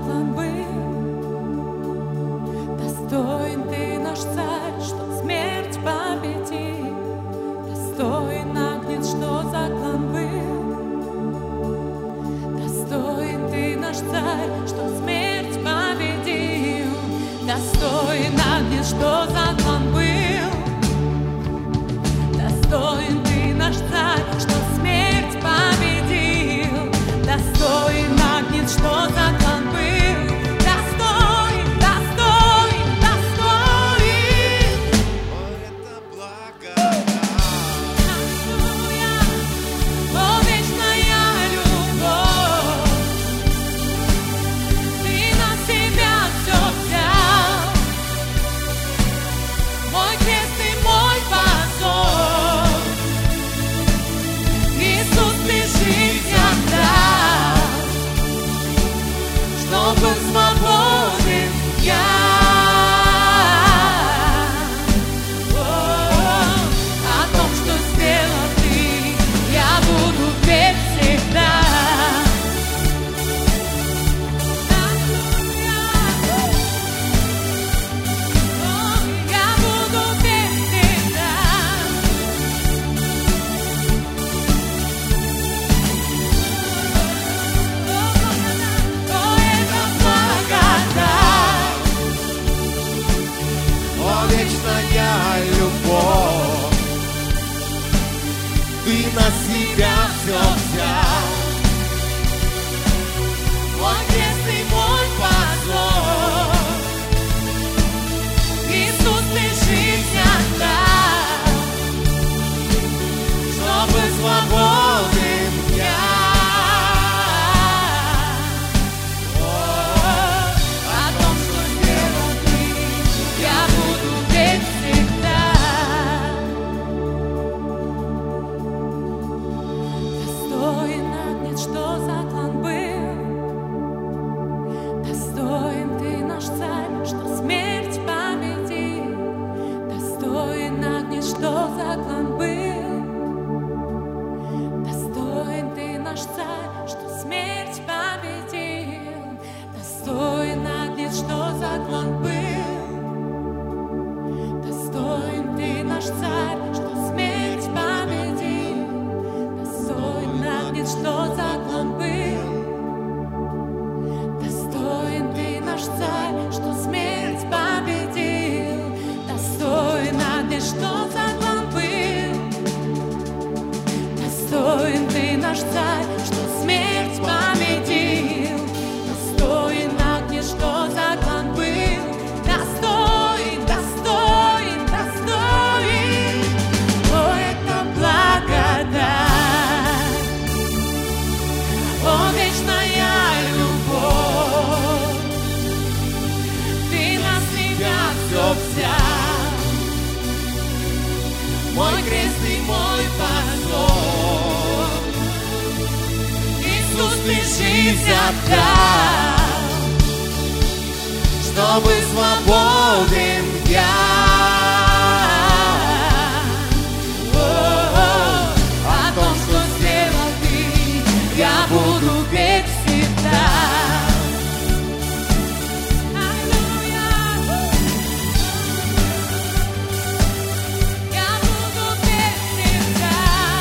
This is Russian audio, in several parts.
заклан был. Достоин ты, наш царь, что смерть победил. Достоин Агнец, что заклан был. Достоин ты, наш царь, что смерть победил. Достоин Агнец, что заклан был. Достоин ты, наш царь, что смерть победил. Достоин Агнец, что заклан был. Достоин, достоин, достоин. Это благодать. Аллилуйя, о вечная любовь. Ты на себя все взял. Мой крест и мой позор. Иисус, ты жизнь отдал, чтобы свободен я. О том, что сделал ты, я буду петь всегда. Я буду петь всегда. О, это благодать. О, вечная любовь, ты на себя все взял. Мой крест и мой позор. Иисус, ты жизнь отдал, Чтобы свободен я. о том, что сделал ты, я буду петь всегда. Достоин Агнец, что заклан был. Достоин ты, наш царь, что смерть победил. Достоин Агнец, что заклан был. Достоин ты, наш царь, что смерть победил. Достоин Агнец, что заклан был. Достоин ты, наш царь, что смерть победил. Достоин Агнец, что заклан был. Достоин ты, наш царь, что смерть победил. Достоин Агнец, что заклан был. Достоин ты, наш царь, что смерть победил. Достоин Агнец, что заклан был. Достоин, достоин, достоин. О, это благодать. О, вечная любовь, ты на себя все взял. Мой крест и мой позор. Иисус, ты жизнь отдал, Чтобы свободен я. о том, что сделал ты, я буду петь всегда. Аллилуйя. Я буду петь всегда.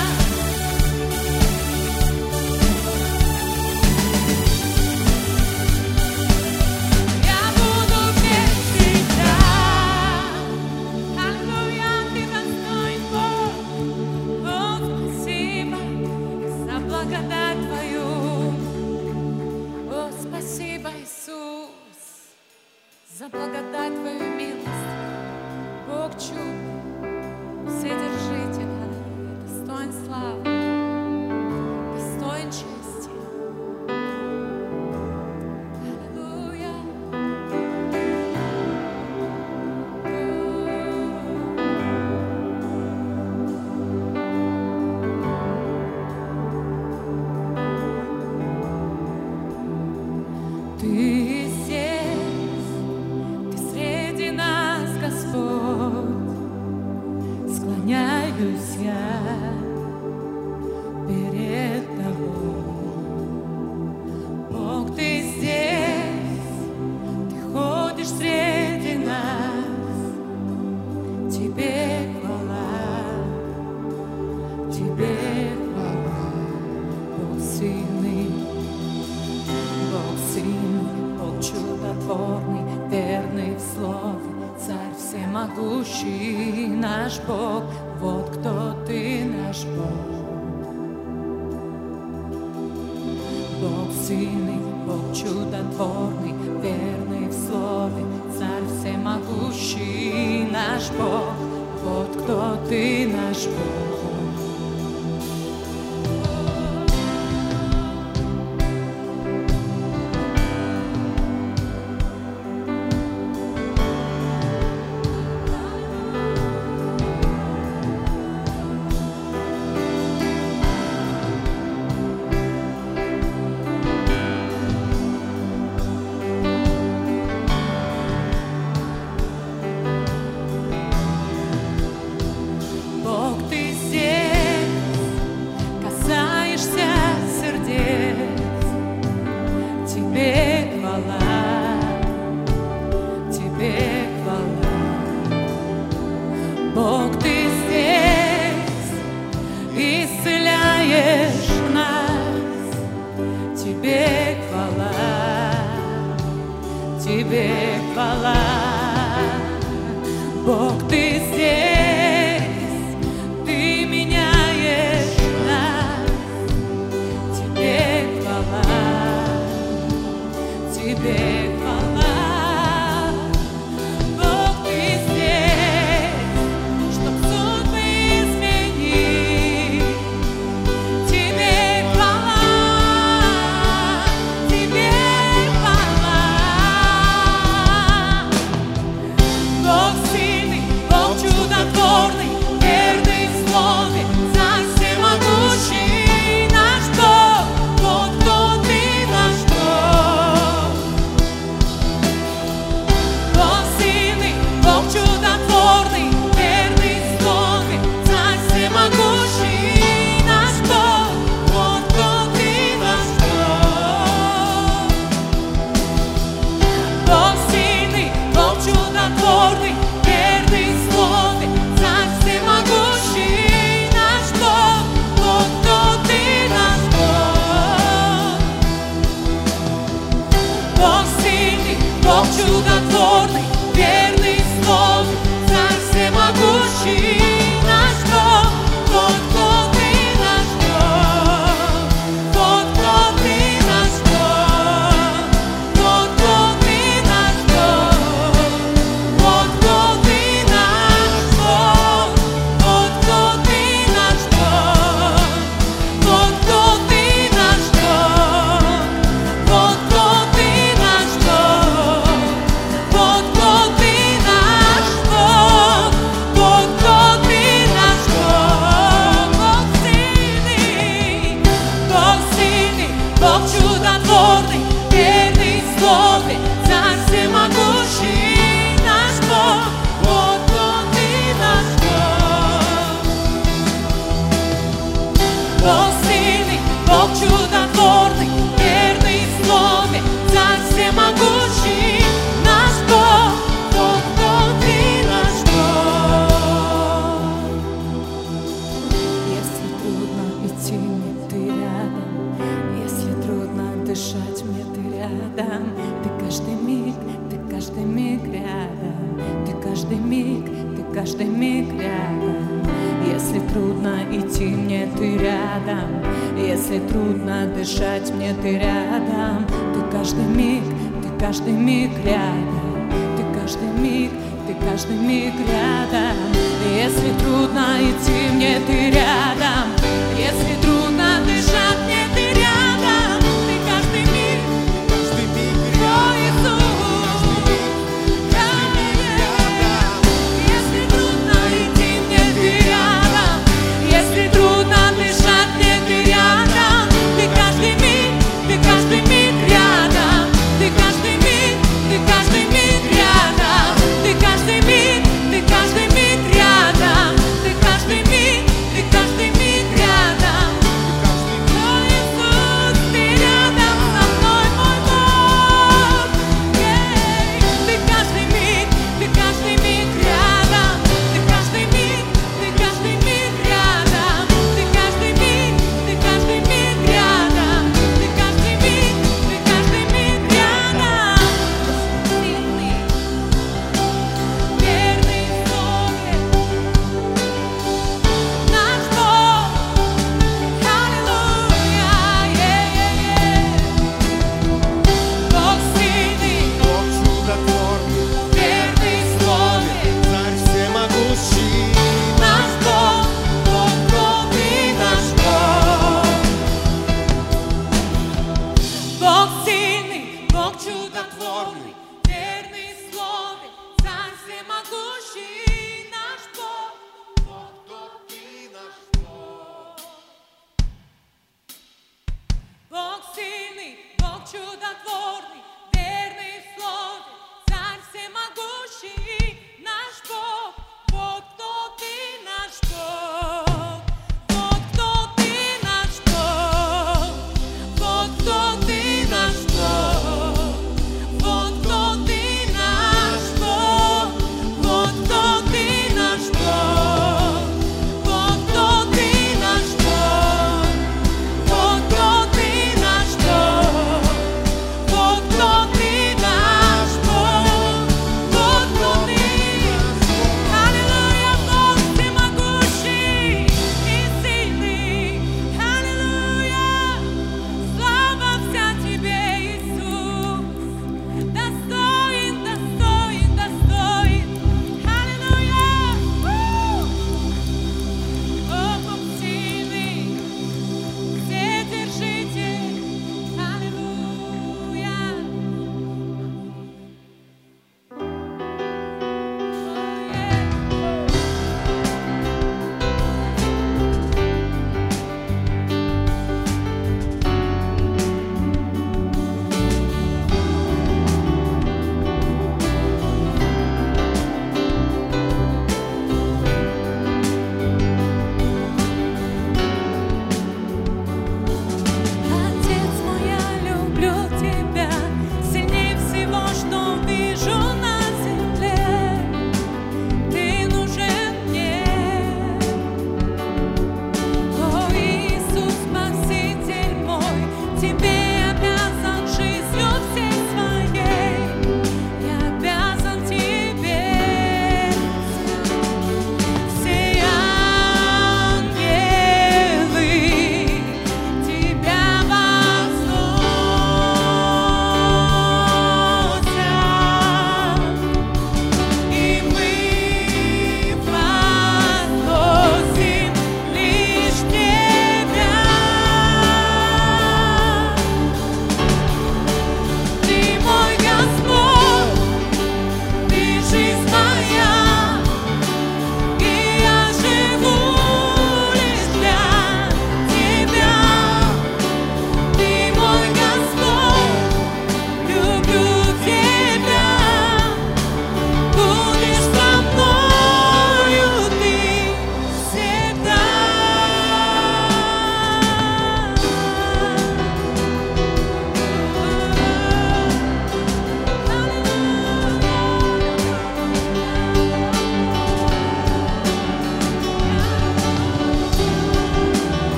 Я буду петь всегда. Аллилуйя, ты достоин, Бог. О, спасибо за благодать твою. О, спасибо, Иисус, за благодать твою милость. Бог чуд, Вседержитель, достоин славы, достоин чести. Аллилуйя. Ты здесь, ты среди нас, Господь. Склоняюсь я чудотворный, верный в слове, Царь всемогущий, наш Бог, вот кто ты, наш Бог. Бог сильный, Бог чудотворный, верный в слове, Царь всемогущий, наш Бог, вот кто ты, наш Бог. Бог, ты здесь, исцеляешь нас, тебе хвала, тебе хвала. Бог, ты здесь, ты меняешь нас, тебе хвала, тебе хвала. Чудотворный, верный в слове, Царь всемогущий, наш Бог, вот кто ты, наш Бог, вот кто ты, наш Бог, вот кто ты, наш Бог, вот кто ты, наш Бог, вот кто ты, наш Бог, вот кто ты, наш Бог, вот кто ты, наш Бог. Вот кто ты, наш Бог, вот кто ты, наш Бог, Бог сильный, Бог чудотворный, верный в слове, Царь всемогущий, наш Бог, вот кто ты, наш Бог. Бог сильный, Бог чудотворный, верный в слове, Царь всемогущий. Дышать мне ты рядом, ты каждый миг рядом, ты каждый миг рядом. Если трудно идти, мне ты рядом, если трудно дышать, мне ты рядом, ты каждый миг рядом, ты каждый миг рядом. Если трудно идти, мне ты рядом, если трудно дышать, мне ты рядом. Каждый миг рядом. чудотворный, верный слове, царь всемогущий наш Бог. вот кто ты наш Бог. Бог сильный, Бог чудотворный, верный в слове, царь всемогущий наш Бог. Вот кто ты наш Бог, вот кто ты наш Бог, вот кто ты наш Бог, вот кто ты наш Бог, вот кто ты наш Бог, вот кто ты наш Бог, вот кто ты наш Бог, вот кто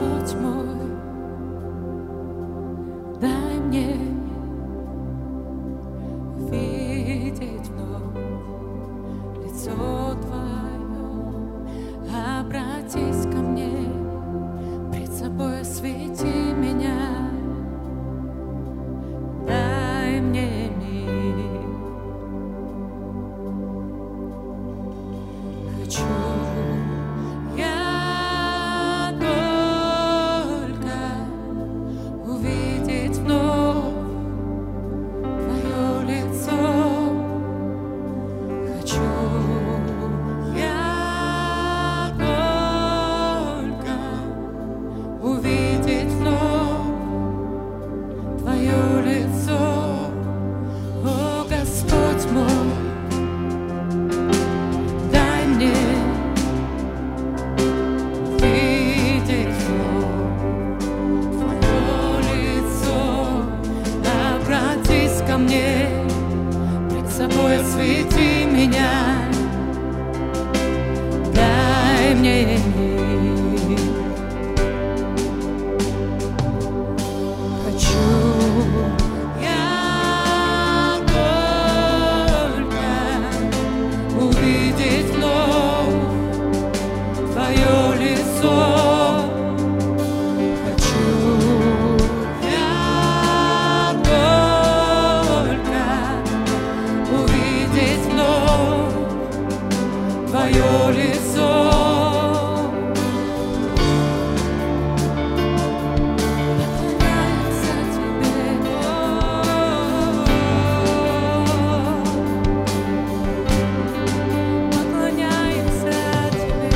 Господь мой, дай мне увидеть вновь лицо Твое, обратись ко мне, пред собой освети меня, дай мне мир. Хочу я только увидеть вновь Твое лицо. Хочу я только увидеть вновь Твое лицо. О, Господь мой, дай мне увидеть вновь Твое лицо. Обратись ко мне, пред собой освети меня, дай мне мир. Хочу я только увидеть вновь Твое лицо. Хочу я только увидеть вновь Твое лицо. Поклоняемся Тебе, поклоняемся Тебе.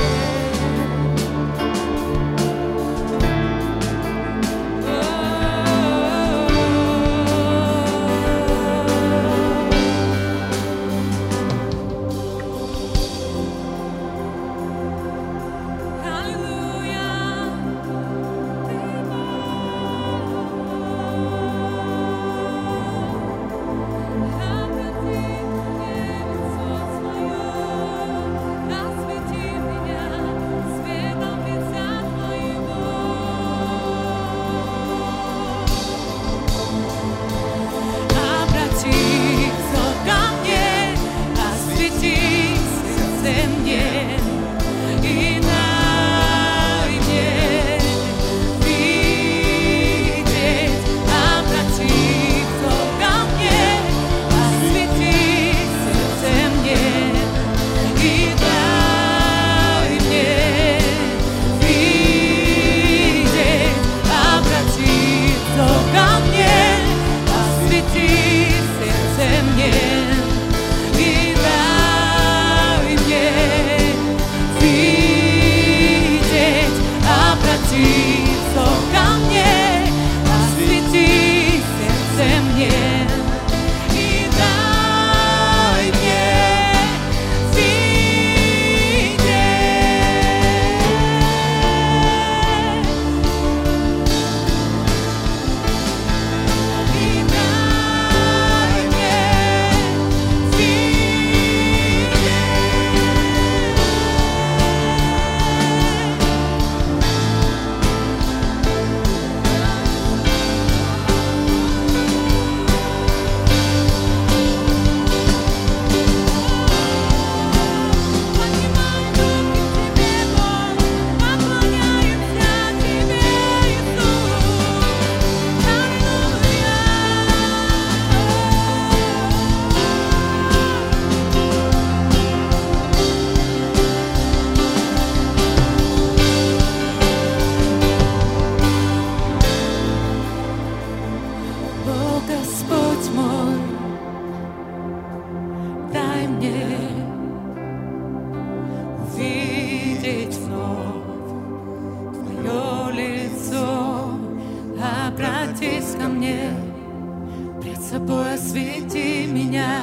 собой освети меня,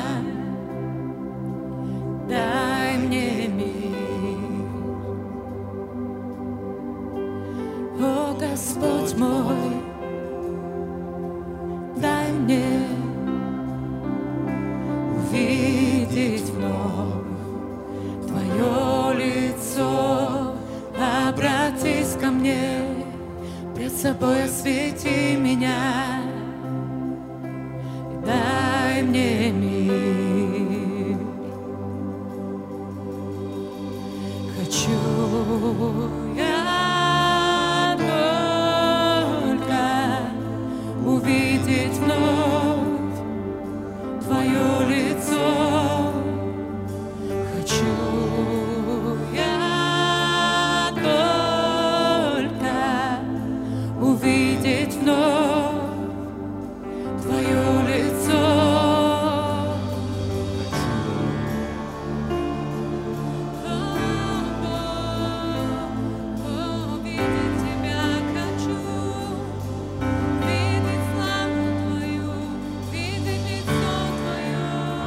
дай мне мир. О, Господь мой, дай мне увидеть вновь Твое лицо, обратись ко мне, собой освети меня и дай мне мир. Хочу я только увидеть вновь Твое лицо. Хочу я только увидеть вновь Твое лицо. Увидеть Тебя хочу, видеть славу Твою, видеть лицо Твое.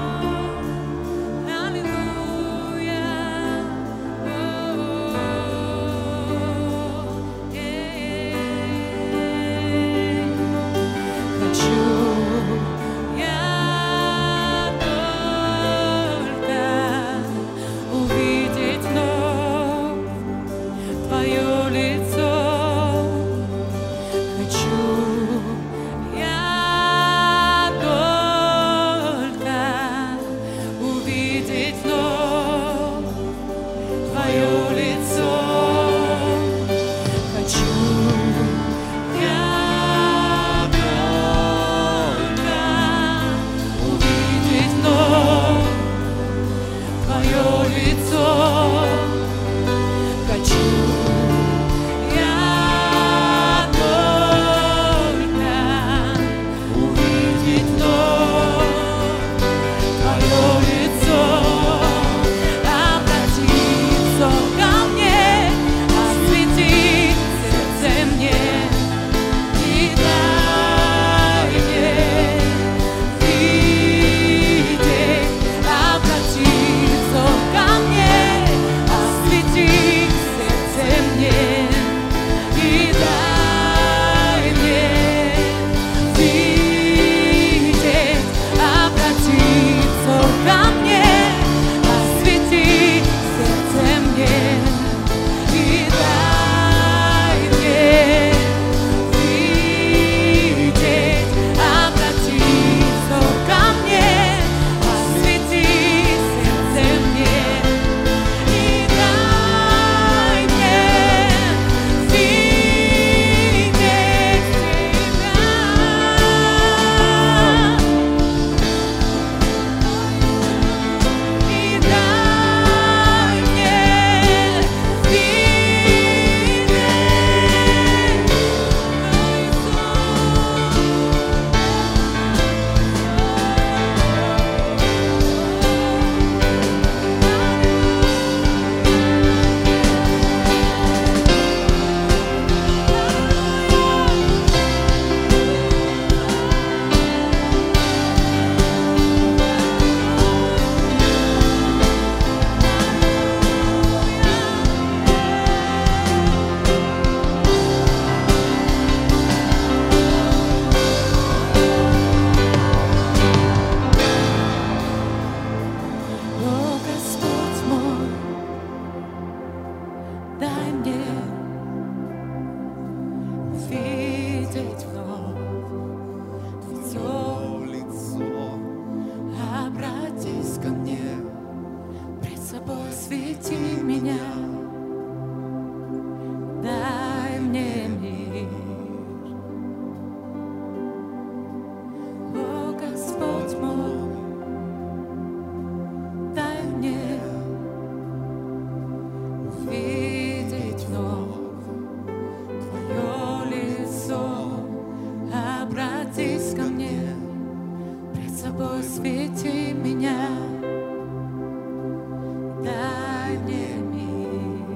Аллилуйя. Хочу я только увидеть вновь Твое лицо. Хочу я только увидеть вновь Твое лицо. Хочу я только увидеть вновь Твое лицо. Хочу я только увидеть вновь Твое лицо. Обратиться ко мне, освети сердце мне и дай мне видеть. Обратиться ко мне, освети сердце мне и дай мне видеть. Обратиться ко мне, освети сердце мне и дай мне видеть. Обратиться ко мне, освети сердце мне и дай мне видеть Тебя. И дай мне О, Господь мой, дай мне увидеть вновь Твое лицо. Обратись ко мне, пред собой освети меня, дай мне мир. О, Господь мой, дай мне увидеть вновь Твое лицо. Обратись ко мне, пред собой освети меня, дай мне мир.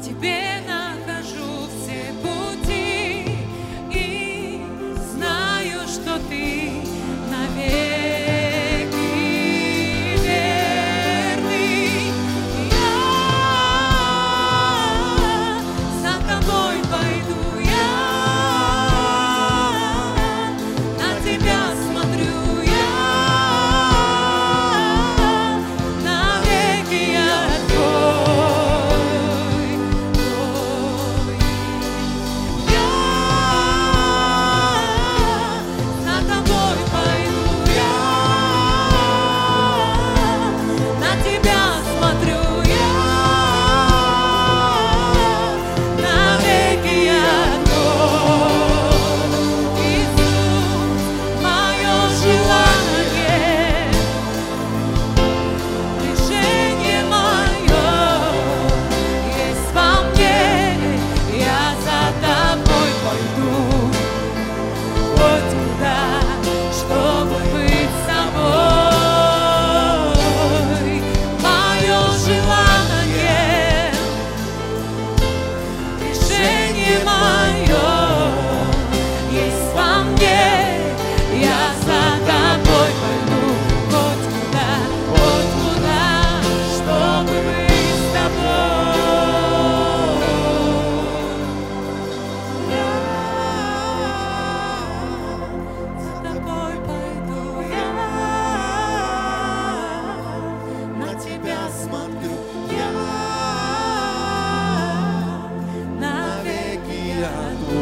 Тебе нахожу все пути и знаю, что Ты навеки верный. Я за Тобой пойду, я на Тебя смотрю, я навеки я Твой. Я за Тобой пойду, я на Тебя смотрю, я навеки я Твой. Иисус, мое желание, решение мое есть во мне. Я за Тобой пойду, хоть куда, чтобы быть с Тобой. Мое желание, решение мое есть во мне. Я за Тобой пойду, хоть куда, чтобы быть с Тобой. Я за Тобой пойду, я на Тебя смотрю, я навеки я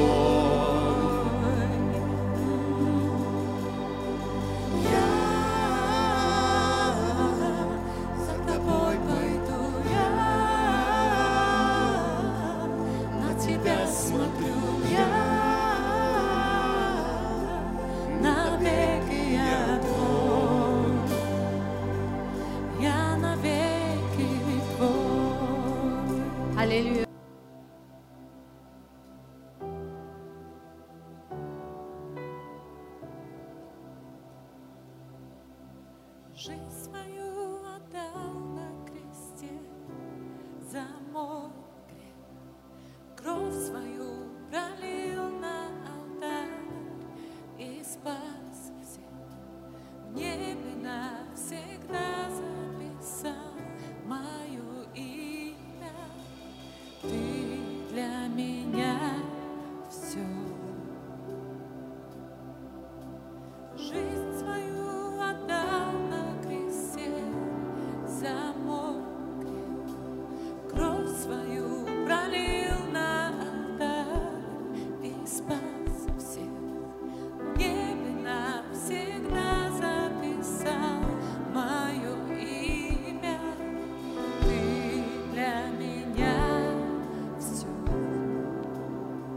Твой. Я за Тобой пойду, я на Тебя смотрю, я навеки я Твой. Я навеки Твой. Аллилуйя. Жизнь свою отдал на кресте за мой грех, кровь свою пролил на алтарь и спас всех. В небе навсегда записал мое имя. Ты для меня все. Жизнь свою отдал на кресте за мой грех, кровь свою пролил на алтарь и спас всех. В небе навсегда записал мое имя. Ты для меня все.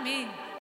Аминь.